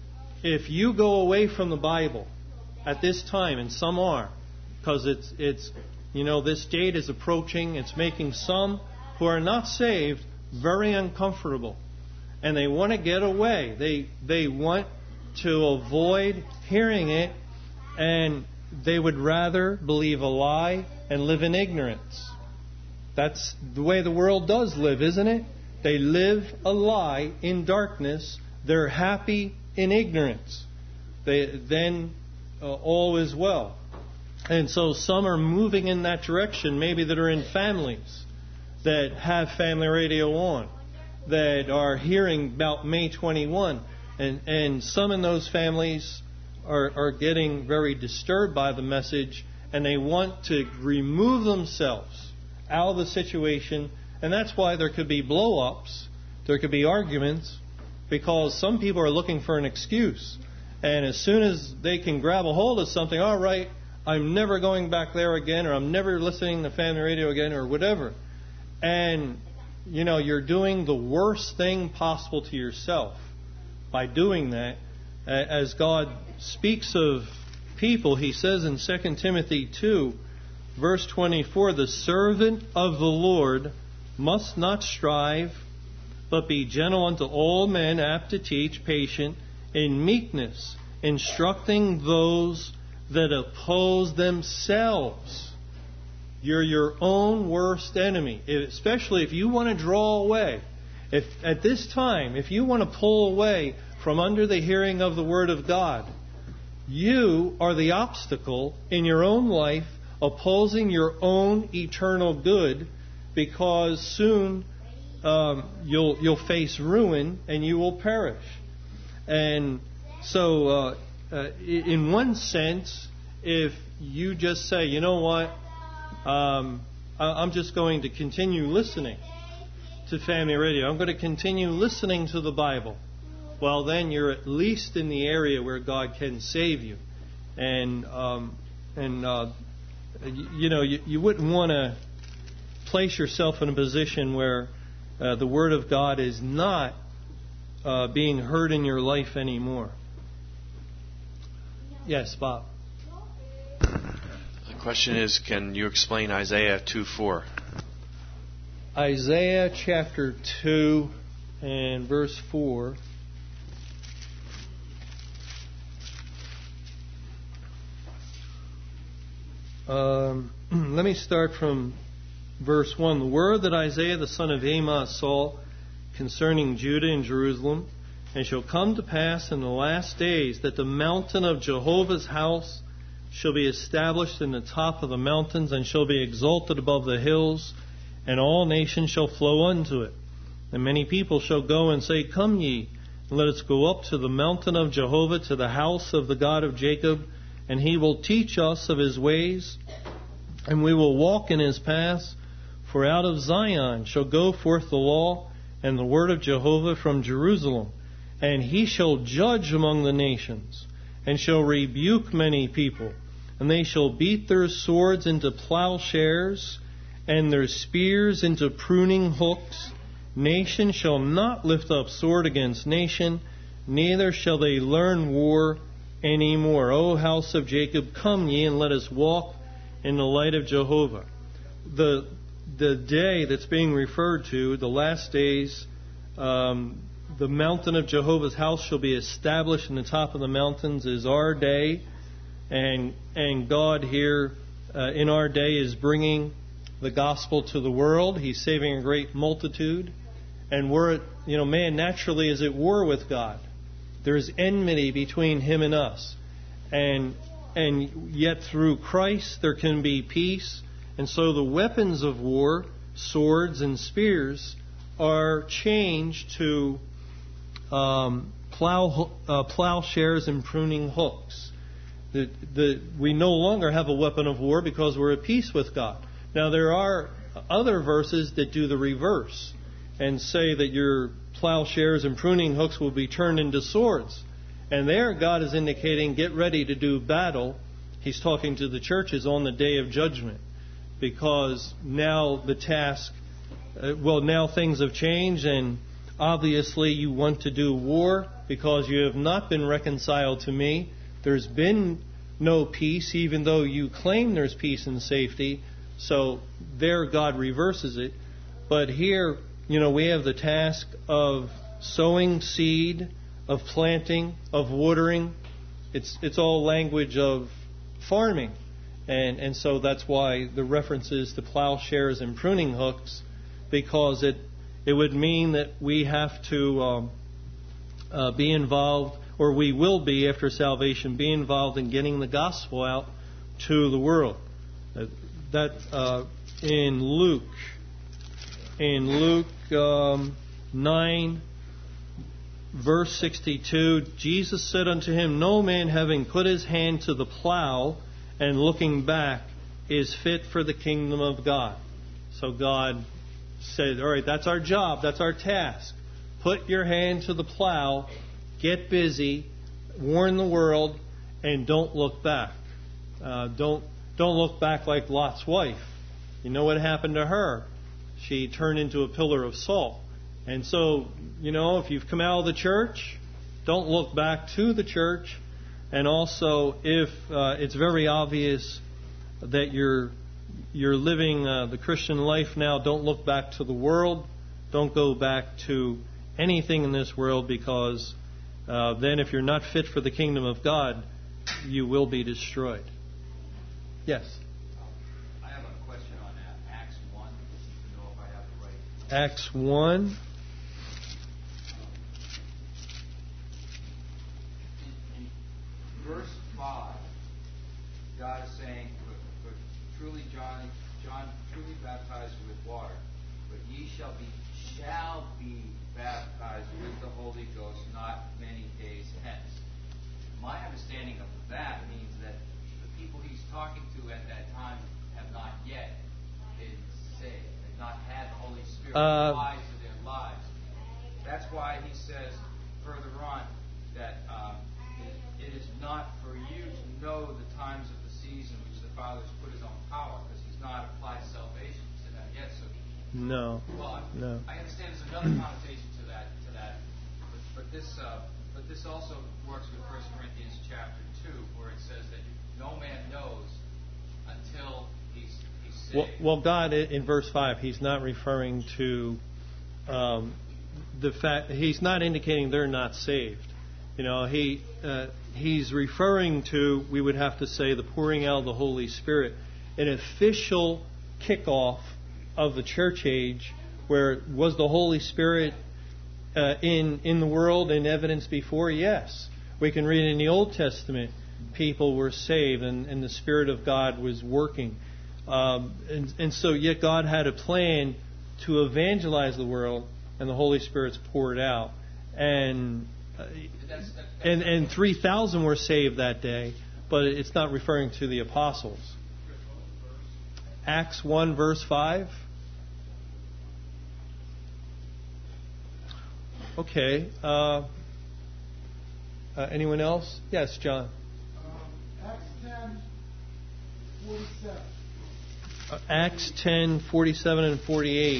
If you go away from the Bible at this time, and some are, because it's it's you know this date is approaching, it's making some who are not saved very uncomfortable. And they want to get away. They they want to avoid hearing it, and they would rather believe a lie and live in ignorance. That's the way the world does live, isn't it? They live a lie in darkness. They're happy in ignorance. They, then uh, all is well. And so some are moving in that direction, maybe that are in families that have family radio on, that are hearing about May twenty-first. And, and some in those families are, are getting very disturbed by the message, and they want to remove themselves out of the situation. And that's why there could be blow-ups, there could be arguments, because some people are looking for an excuse. And as soon as they can grab a hold of something, all right, I'm never going back there again, or I'm never listening to family radio again, or whatever. And, you know, you're doing the worst thing possible to yourself by doing that. As God speaks of people, He says in Second Timothy two, verse twenty-four, the servant of the Lord must not strive, but be gentle unto all men, apt to teach, patient, in meekness, instructing those that oppose themselves. You're your own worst enemy, especially if you want to draw away. If at this time, if you want to pull away from under the hearing of the Word of God, you are the obstacle in your own life opposing your own eternal good, because soon um, you'll you'll face ruin and you will perish. And so, uh, uh, in one sense, if you just say, you know what, um, I'm just going to continue listening to family radio, I'm going to continue listening to the Bible, well, then you're at least in the area where God can save you. And um, and uh, you, you know, you, you wouldn't want to place yourself in a position where uh, the Word of God is not uh, being heard in your life anymore. Yes, Bob. The question is, can you explain Isaiah two four? Isaiah chapter two and verse four. Um, let me start from verse one. The word that Isaiah the son of Amos saw concerning Judah and Jerusalem, and shall come to pass in the last days that the mountain of Jehovah's house shall be established in the top of the mountains, and shall be exalted above the hills, and all nations shall flow unto it. And many people shall go and say, Come ye, and let us go up to the mountain of Jehovah, to the house of the God of Jacob, and He will teach us of His ways, and we will walk in His paths. For out of Zion shall go forth the law and the word of Jehovah from Jerusalem. And He shall judge among the nations, and shall rebuke many people. And they shall beat their swords into plowshares, and their spears into pruning hooks. Nation shall not lift up sword against nation, neither shall they learn war any more. O house of Jacob, come ye, and let us walk in the light of Jehovah. The the day that's being referred to, the last days, um, the mountain of Jehovah's house shall be established in the top of the mountains, is our day. And and God here uh, in our day is bringing the gospel to the world. He's saving a great multitude. And we're, you know, man naturally is at war with God. There's enmity between Him and us. And and yet through Christ there can be peace. And so the weapons of war, swords and spears, are changed to um, plow uh, plowshares and pruning hooks. The, the, we no longer have a weapon of war because we're at peace with God. Now there are other verses that do the reverse and say that your plowshares and pruning hooks will be turned into swords. And there God is indicating, get ready to do battle. He's talking to the churches on the day of judgment. Because now the task, uh, well, now things have changed, and obviously you want to do war because you have not been reconciled to me. There's been no peace, even though you claim there's peace and safety. So there God reverses it. But here, you know, we have the task of sowing seed, of planting, of watering. It's it's all language of farming. And and so that's why the references to plowshares and pruning hooks, because it it would mean that we have to um, uh, be involved, or we will be after salvation, be involved in getting the gospel out to the world. Uh, that uh, in Luke, in Luke um, nine, verse sixty-two, Jesus said unto him, No man having put his hand to the plow and looking back is fit for the kingdom of God. So God said, all right, that's our job, that's our task. Put your hand to the plow, get busy, warn the world, and don't look back. Uh, don't don't look back like Lot's wife. You know what happened to her? She turned into a pillar of salt. And so, you know, if you've come out of the church, don't look back to the church. And also, if uh, it's very obvious that you're you're living uh, the Christian life now, don't look back to the world. Don't go back to anything in this world, because uh, then if you're not fit for the kingdom of God, you will be destroyed. Yes? I have a question on that. Acts one. To know if I have it right. Acts one. Verse five, God is saying, but, but truly John, John truly baptized you with water, but ye shall be shall be baptized with the Holy Ghost not many days hence. My understanding of that means that the people he's talking to at that time have not yet been saved. They've not had the Holy Spirit uh, applied to their lives. That's why he says further on that um, it is not for you to know the times of the season which the Father has put his own power, because he's not applied salvation to that yet. So, no, well, no. I understand there's another connotation to that, to that, but, but this, uh, but this also works with First Corinthians chapter two, where it says that no man knows until he's he's saved. Well, well, God in verse five, he's not referring to um, the fact. He's not indicating they're not saved. You know, he uh, he's referring to, we would have to say, the pouring out of the Holy Spirit, an official kickoff of the church age, where was the Holy Spirit uh, in in the world in evidence before? Yes. We can read in the Old Testament, people were saved and, and the Spirit of God was working. Um, and, and so yet God had a plan to evangelize the world, and the Holy Spirit's poured out. And Uh, That's, that's, that's and and three thousand were saved that day, but it's not referring to the apostles. Acts one, verse five. Okay. Uh, uh, anyone else? Yes, John. Um, Acts ten, forty-seven. Uh, Acts ten, forty-seven and forty-eight.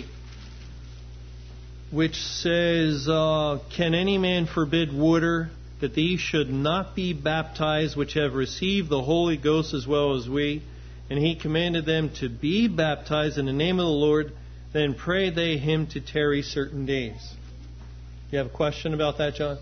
Which says, uh, Can any man forbid water, that these should not be baptized, which have received the Holy Ghost as well as we? And he commanded them to be baptized in the name of the Lord. Then prayed they him to tarry certain days. You have a question about that, John?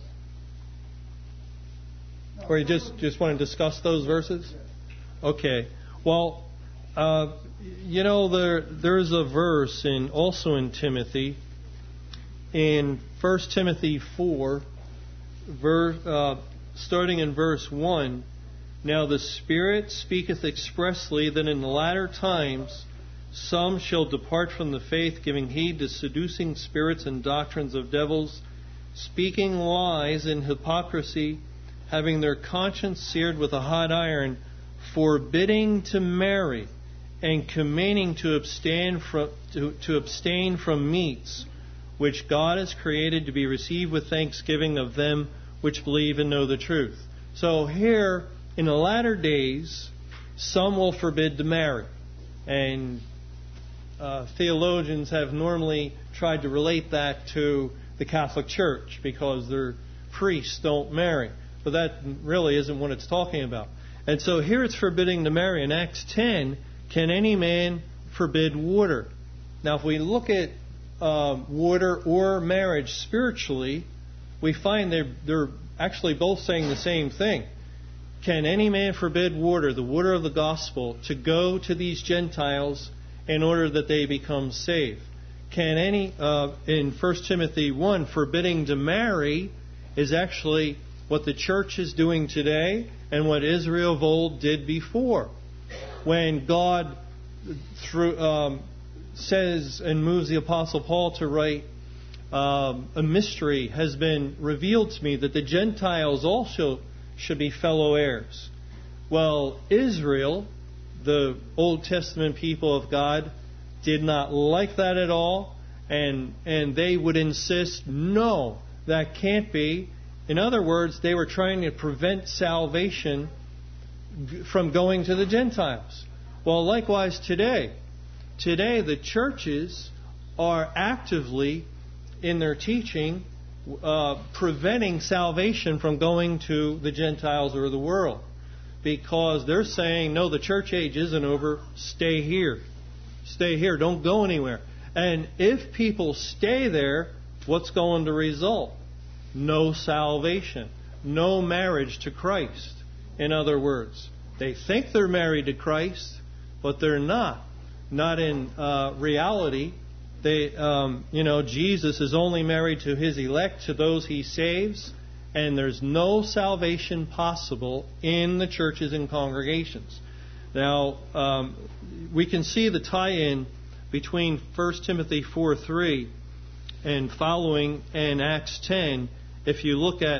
Or you just, just want to discuss those verses? Okay. Well, uh, you know, there there's a verse in also in Timothy, in First Timothy four, verse, uh, starting in verse one, Now the Spirit speaketh expressly that in the latter times some shall depart from the faith, giving heed to seducing spirits and doctrines of devils, speaking lies in hypocrisy, having their conscience seared with a hot iron, forbidding to marry, and commanding to abstain from to, to abstain from meats which God has created to be received with thanksgiving of them which believe and know the truth. So here, in the latter days, some will forbid to marry. And uh, theologians have normally tried to relate that to the Catholic Church, because their priests don't marry. But that really isn't what it's talking about. And so here it's forbidding to marry. In Acts ten, can any man forbid water? Now if we look at um, water or marriage spiritually, we find they're, they're actually both saying the same thing. Can any man forbid water, the water of the gospel, to go to these Gentiles in order that they become saved? Can any, uh, in First Timothy one, forbidding to marry is actually what the church is doing today and what Israel of old did before. When God through um, says and moves the Apostle Paul to write, um, a mystery has been revealed to me that the Gentiles also should be fellow heirs. Well, Israel, the Old Testament people of God, did not like that at all, and and they would insist, no, that can't be. In other words, they were trying to prevent salvation from going to the Gentiles. Well, likewise today. Today, the churches are actively, in their teaching, uh, preventing salvation from going to the Gentiles or the world. Because they're saying, no, the church age isn't over. Stay here. Stay here. Don't go anywhere. And if people stay there, what's going to result? No salvation. No marriage to Christ. In other words, they think they're married to Christ, but they're not. Not in uh, reality. They, um, you know, Jesus is only married to His elect, to those He saves, and there's no salvation possible in the churches and congregations. Now, um, we can see the tie-in between First Timothy four three and following and Acts ten. If you look at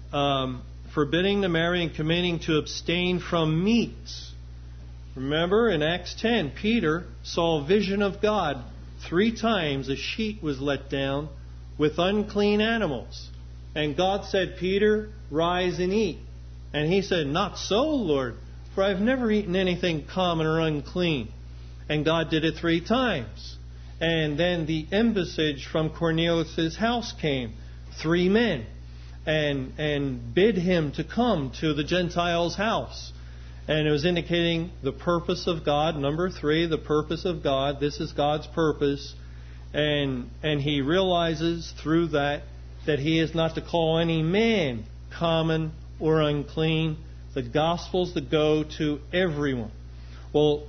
um, forbidding to marry and commanding to abstain from meats. Remember, in Acts ten, Peter saw a vision of God. Three times a sheet was let down with unclean animals. And God said, Peter, rise and eat. And he said, not so, Lord, for I've never eaten anything common or unclean. And God did it three times. And then the embassage from Cornelius' house came. Three men. And, and bid him to come to the Gentiles' house. And it was indicating the purpose of God. Number three, the purpose of God. This is God's purpose. And, and he realizes through that that he is not to call any man common or unclean. The gospel's to go to everyone. Well,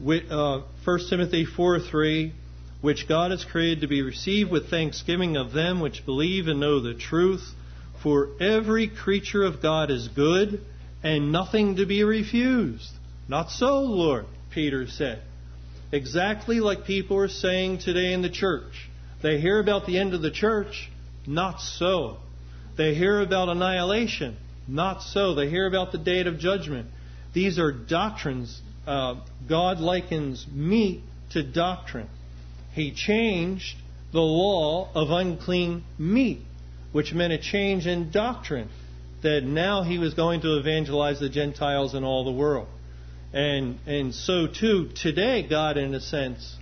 uh, First Timothy four three, which God has created to be received with thanksgiving of them which believe and know the truth. For every creature of God is good, and nothing to be refused. Not so, Lord, Peter said. Exactly like people are saying today in the church. They hear about the end of the church. Not so. They hear about annihilation. Not so. They hear about the day of judgment. These are doctrines. Uh, God likens meat to doctrine. He changed the law of unclean meat, which meant a change in doctrine. That now he was going to evangelize the Gentiles in all the world. And and so too, today God, in a sense,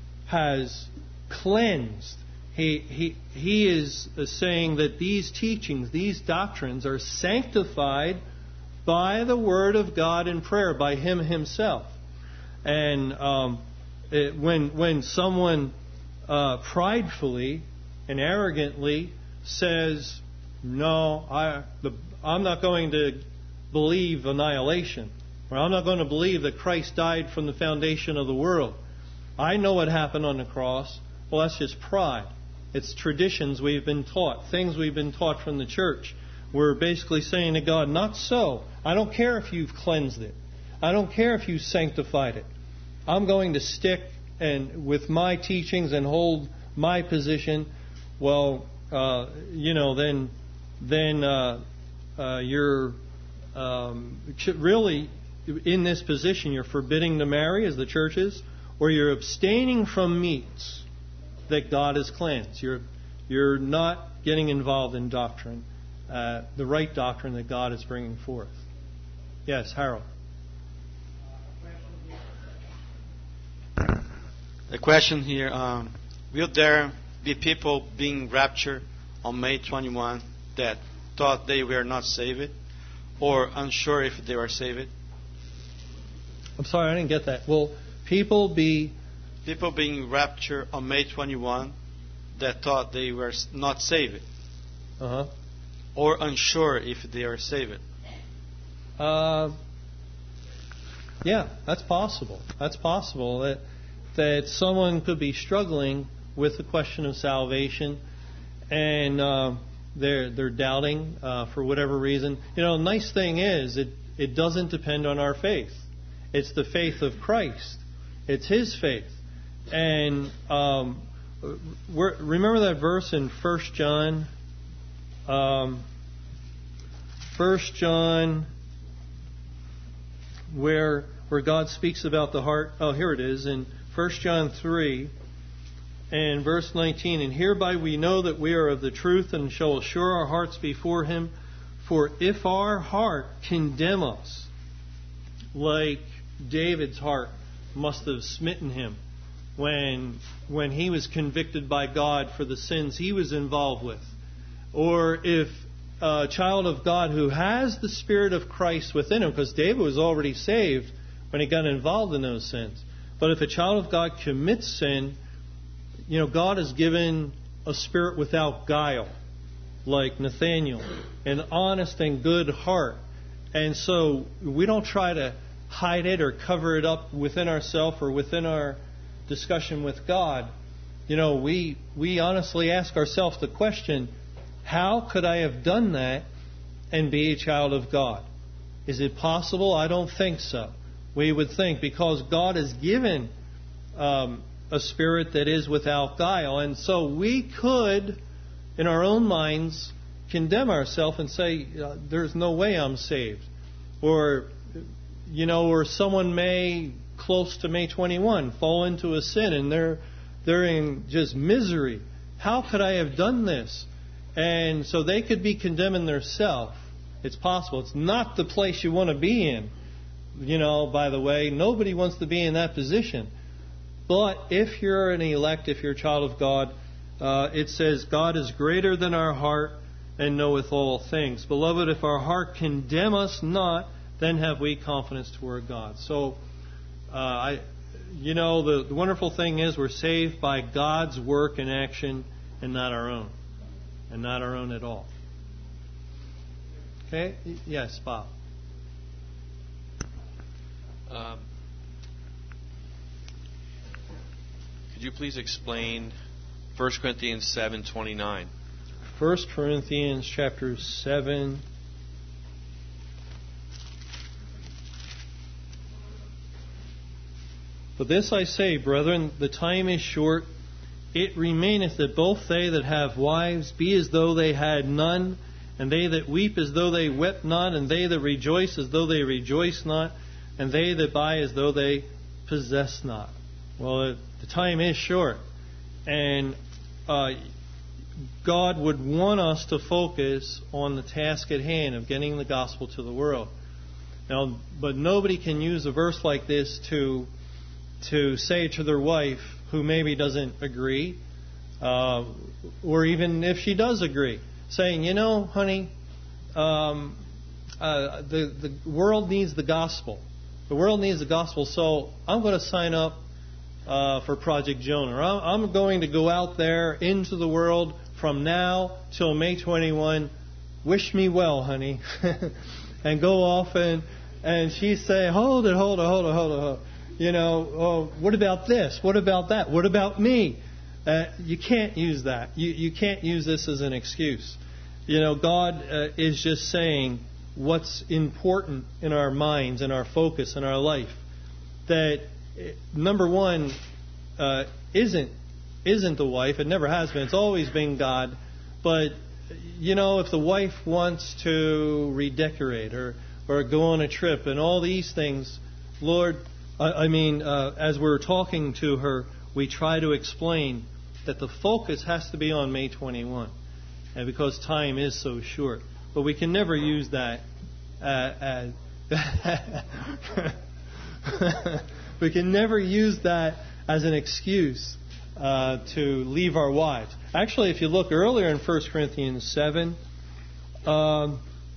has cleansed. He, he, he is saying that these teachings, these doctrines are sanctified by the Word of God in prayer, by Him Himself. And um, it, when, when someone uh, pridefully and arrogantly says, no, I, the, I'm not going to believe annihilation, or I'm not going to believe that Christ died from the foundation of the world. I know what happened on the cross. Well, that's just pride. It's traditions we've been taught, things we've been taught from the church. We're basically saying to God, not so. I don't care if you've cleansed it. I don't care if you sanctified it. I'm going to stick and with my teachings and hold my position. Well, uh, you know, then then uh, uh, you're um, really in this position. You're forbidding to marry, as the church is, or you're abstaining from meats that God has cleansed. You're you're not getting involved in doctrine, uh, the right doctrine that God is bringing forth. Yes, Harold. The question here, um, will there be people being raptured on May twenty-first that thought they were not saved or unsure if they were saved? I'm sorry, I didn't get that. Will people be... People being raptured on May twenty-first that thought they were s- not saved Uh or unsure if they are saved? huh. Uh, yeah, that's possible. That's possible that that someone could be struggling with the question of salvation, and uh, they're they're doubting uh, for whatever reason. You know, the nice thing is it it doesn't depend on our faith. It's the faith of Christ. It's His faith. And um, we're, remember that verse in First John. Um, First John, where where God speaks about the heart. Oh, here it is in First John three and verse nineteen. And hereby we know that we are of the truth, and shall assure our hearts before Him. For if our heart condemn us, like David's heart must have smitten him when when he was convicted by God for the sins he was involved with, or if a child of God who has the Spirit of Christ within him, because David was already saved when he got involved in those sins. But if a child of God commits sin, you know, God has given a spirit without guile, like Nathaniel, an honest and good heart. And so we don't try to hide it or cover it up within ourselves or within our discussion with God. You know, we we honestly ask ourselves the question, how could I have done that and be a child of God? Is it possible? I don't think so. We would think because God has given um, a spirit that is without guile. And so we could, in our own minds, condemn ourselves and say, uh, there's no way I'm saved. Or, you know, or someone may, close to May twenty-first, fall into a sin and they're they're in just misery. How could I have done this? And so they could be condemning themselves. It's possible. It's not the place you want to be in. You know, by the way, nobody wants to be in that position. But if you're an elect, if you're a child of God, uh, it says, God is greater than our heart and knoweth all things. Beloved, if our heart condemn us not, then have we confidence toward God. So, uh, I, you know, the, the wonderful thing is we're saved by God's work and action and not our own. And not our own at all. Okay? Yes, Bob. Um, could you please explain First Corinthians seven twenty-nine? First Corinthians chapter seven. But this I say, brethren, the time is short. It remaineth that both they that have wives be as though they had none, and they that weep as though they wept not, and they that rejoice as though they rejoice not, and they that buy as though they possess not. Well, the time is short, and uh, God would want us to focus on the task at hand of getting the gospel to the world. Now, but nobody can use a verse like this to to say to their wife who maybe doesn't agree, uh, or even if she does agree, saying, you know, honey, um, uh, the the world needs the gospel. The world needs the gospel, so I'm going to sign up uh, for Project Jonah. I'm going to go out there into the world from now till May twenty-first. Wish me well, honey, and go off and and she say, hold it, hold it, hold it, hold it, hold it. You know, oh, what about this? What about that? What about me? Uh, you can't use that. You you can't use this as an excuse. You know, God uh, is just saying what's important in our minds and our focus in our life. That number one uh, isn't isn't the wife. It never has been. It's always been God. But you know, if the wife wants to redecorate or or go on a trip and all these things, Lord. I mean, uh, as we're talking to her, we try to explain that the focus has to be on May twenty-first, and because time is so short. But we can never use that uh, as we can never use that as an excuse uh, to leave our wives. Actually, if you look earlier in First Corinthians seven, um,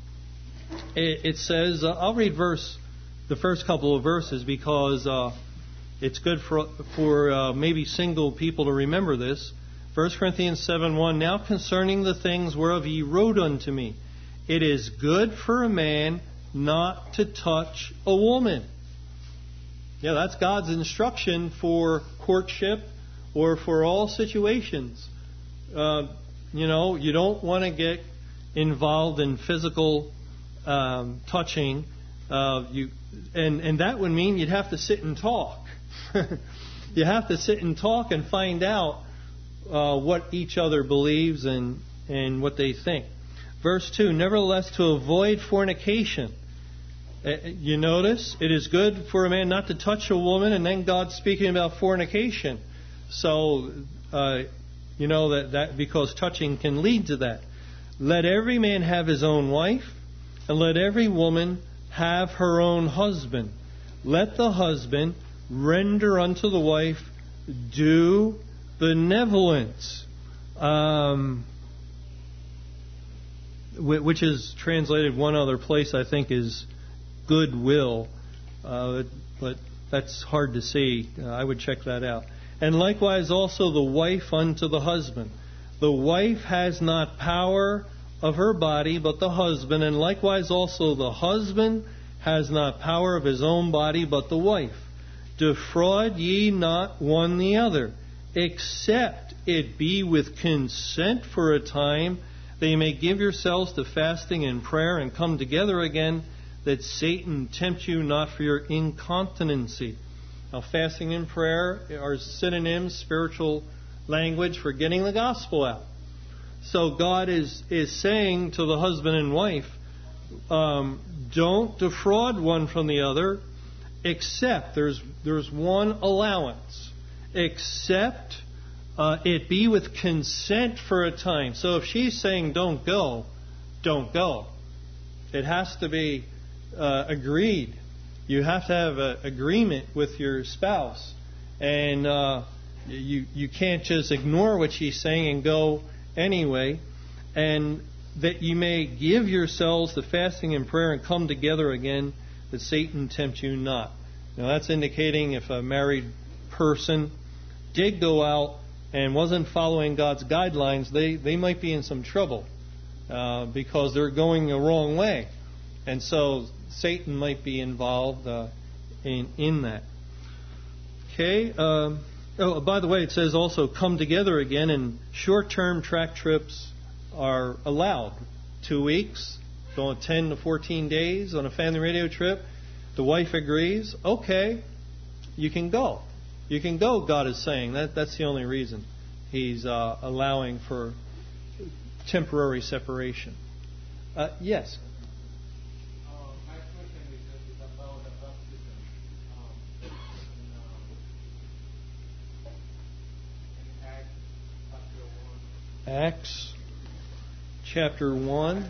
it, it says, uh, I'll read verse. The first couple of verses because uh, it's good for for uh, maybe single people to remember this. First Corinthians seven one, now concerning the things whereof ye wrote unto me, it is good for a man not to touch a woman. Yeah, that's God's instruction for courtship or for all situations. Uh, you know, you don't want to get involved in physical um, touching. Uh, you and, and that would mean you'd have to sit and talk. You have to sit and talk and find out uh, what each other believes and, and what they think. Verse two, nevertheless, to avoid fornication. Uh, you notice, it is good for a man not to touch a woman, and then God's speaking about fornication. So, uh, you know, that, that because touching can lead to that. Let every man have his own wife, and let every woman have her own husband. Let the husband render unto the wife due benevolence, um, which is translated one other place, I think, is goodwill. Uh, but that's hard to see. Uh, I would check that out. And likewise also the wife unto the husband. The wife has not power of her body, but the husband, and likewise also the husband has not power of his own body, but the wife. Defraud ye not one the other, except it be with consent for a time, that ye may give yourselves to fasting and prayer, and come together again, that Satan tempt you not for your incontinency. Now, fasting and prayer are synonyms, spiritual language for getting the gospel out. So God is, is saying to the husband and wife, um, don't defraud one from the other, except there's there's one allowance, except uh, it be with consent for a time. So if she's saying don't go, don't go. It has to be uh, agreed. You have to have an agreement with your spouse, and uh, you you can't just ignore what she's saying and go anyway. And that you may give yourselves to fasting and prayer and come together again, that Satan tempt you not. Now that's indicating if a married person did go out and wasn't following God's guidelines, they, they might be in some trouble uh, because they're going the wrong way. And so Satan might be involved uh, in, in that. Okay. Um, oh, by the way, it says also come together again, and short-term track trips are allowed. Two weeks, going ten to fourteen days on a family radio trip. The wife agrees. Okay, you can go. You can go, God is saying. That That's the only reason He's uh, allowing for temporary separation. Uh, yes? Uh, my question is just about the baptism. Um, in, um, in Acts chapter one. Acts chapter one.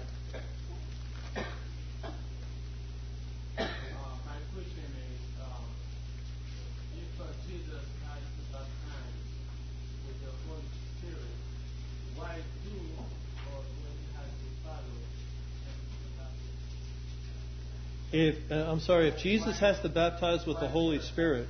If, uh, I'm sorry, if Jesus has to baptize with the Holy Spirit,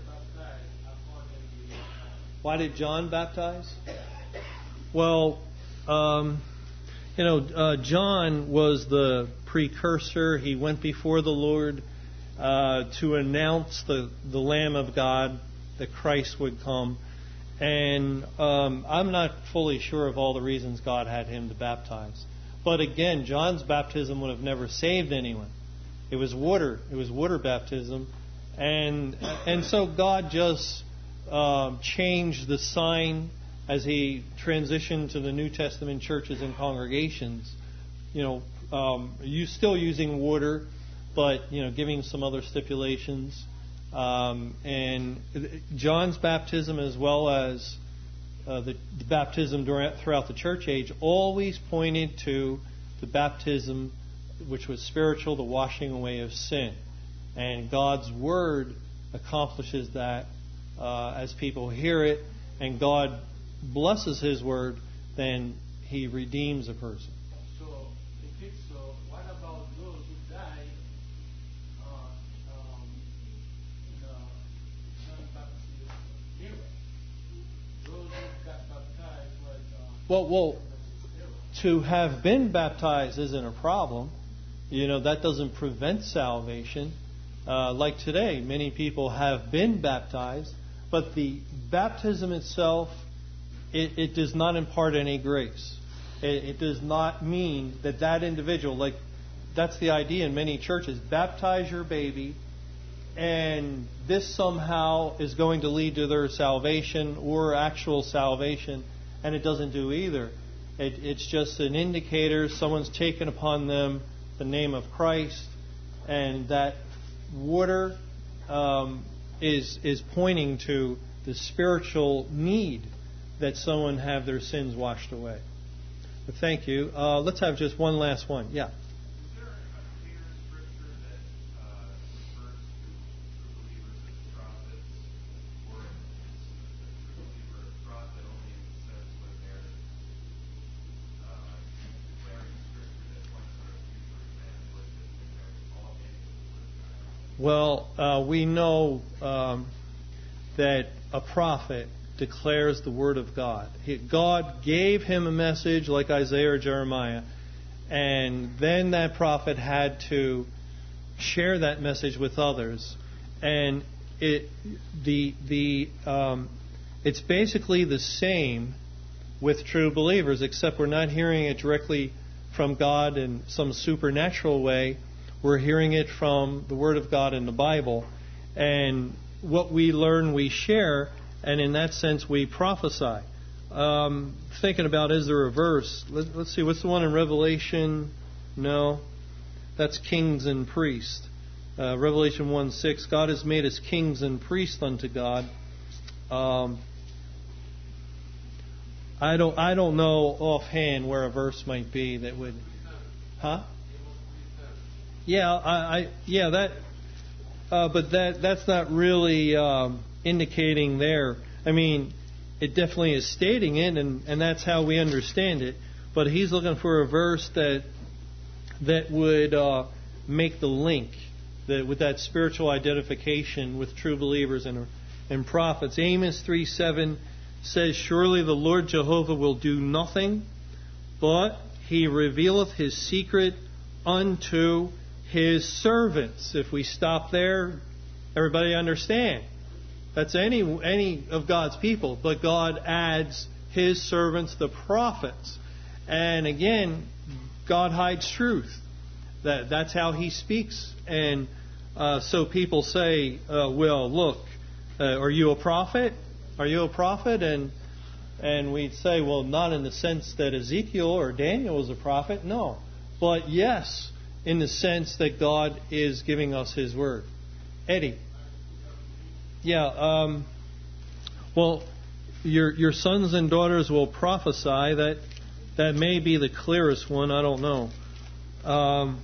why did John baptize? Well, um, you know, uh, John was the precursor. He went before the Lord uh, to announce the, the Lamb of God, that Christ would come. And um, I'm not fully sure of all the reasons God had him to baptize. But again, John's baptism would have never saved anyone. It was water. It was water baptism. And and so God just uh, changed the sign as He transitioned to the New Testament churches and congregations. You know, um, you still using water, but, you know, giving some other stipulations. Um, and John's baptism, as well as uh, the, the baptism throughout the church age, always pointed to the baptism which was spiritual, the washing away of sin. And God's Word accomplishes that uh, as people hear it, and God blesses His Word, then He redeems a person. So, if it's so, what about those who died uh, um, in the John Baptist era? Those who got baptized was Well, well, to have been baptized isn't a problem. You know, that doesn't prevent salvation. Uh, like today, many people have been baptized, but the baptism itself, it, it does not impart any grace. It, it does not mean that that individual, like, that's the idea in many churches, baptize your baby, and this somehow is going to lead to their salvation or actual salvation, and it doesn't do either. It, it's just an indicator someone's taken upon them the name of Christ, and that water um, is is pointing to the spiritual need that someone have their sins washed away. But thank you. Uh, let's have just one last one. Yeah. Well, uh, we know um, that a prophet declares the word of God. He, God gave him a message like Isaiah or Jeremiah, and then that prophet had to share that message with others. And it the the um, it's basically the same with true believers, except we're not hearing it directly from God in some supernatural way. We're hearing it from the Word of God in the Bible. And what we learn, we share, and in that sense, we prophesy. Um, thinking about, is there a verse? Let, let's see, what's the one in Revelation? No, that's kings and priests. Uh, Revelation one six, God has made us kings and priests unto God. Um, I don't, I don't know offhand where a verse might be that would, huh? Yeah, I, I yeah that, uh, but that that's not really um, indicating there. I mean, it definitely is stating it, and, and that's how we understand it. But he's looking for a verse that that would uh, make the link that with that spiritual identification with true believers and and prophets. Amos three seven says, "Surely the Lord Jehovah will do nothing, but He revealeth His secret unto His servants." If we stop there, everybody understand. That's any any of God's people. But God adds His servants, the prophets. And again, God hides truth. That That's how He speaks. And uh, so people say, uh, well, look, uh, are you a prophet? Are you a prophet? And and we'd say, well, not in the sense that Ezekiel or Daniel was a prophet. No. But yes, in the sense that God is giving us His Word. Eddie. Yeah, um, well, your your sons and daughters will prophesy. That that may be the clearest one. I don't know. Um,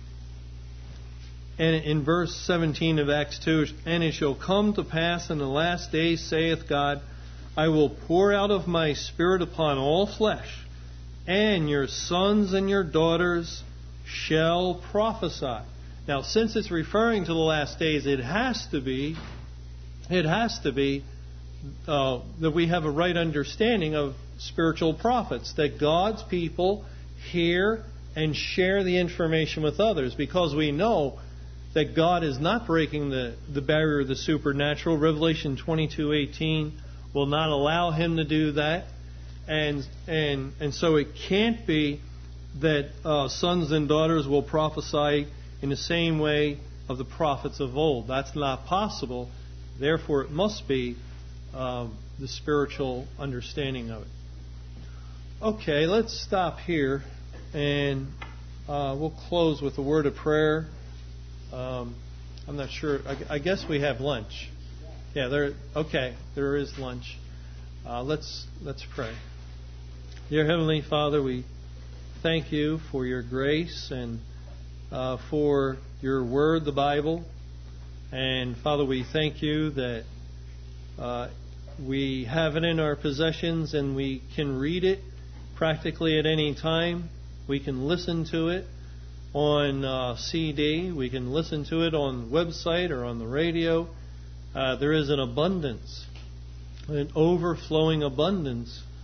and in verse seventeen of Acts two, "And it shall come to pass in the last days, saith God, I will pour out of my Spirit upon all flesh, and your sons and your daughters shall prophesy." Now, since it's referring to the last days, it has to be, it has to be uh, that we have a right understanding of spiritual prophets, that God's people hear and share the information with others, because we know that God is not breaking the, the barrier of the supernatural. Revelation twenty-two eighteen will not allow Him to do that, and and and so it can't be that uh, sons and daughters will prophesy in the same way of the prophets of old. That's not possible. Therefore, it must be um, the spiritual understanding of it. Okay, let's stop here, and uh, we'll close with a word of prayer. Um, I'm not sure. I, I guess we have lunch. Yeah, there. Okay, there is lunch. Uh, let's let's pray. Dear Heavenly Father, we thank You for Your grace and uh, for Your Word, the Bible. And Father, we thank You that uh, we have it in our possessions and we can read it practically at any time. We can listen to it on uh, C D. We can listen to it on the website or on the radio. Uh, there is an abundance, an overflowing abundance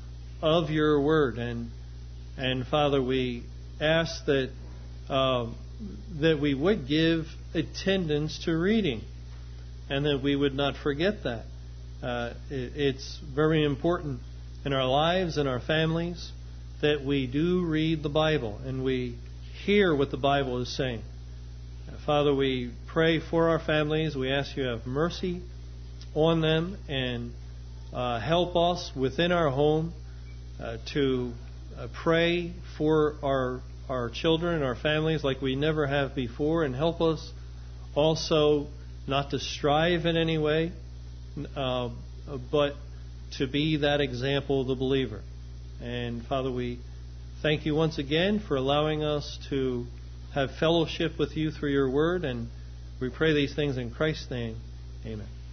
of your word. And and Father, we ask that uh, that we would give attendance to reading, and that we would not forget that. Uh, it, it's very important in our lives and our families that we do read the Bible and we hear what the Bible is saying. Father, we pray for our families. We ask you to have mercy on them and uh, help us within our home uh, to uh, pray for our our children and our families like we never have before, and help us also not to strive in any way, uh, but to be that example of the believer. And Father, we thank you once again for allowing us to have fellowship with you through your word, and we pray these things in Christ's name. Amen.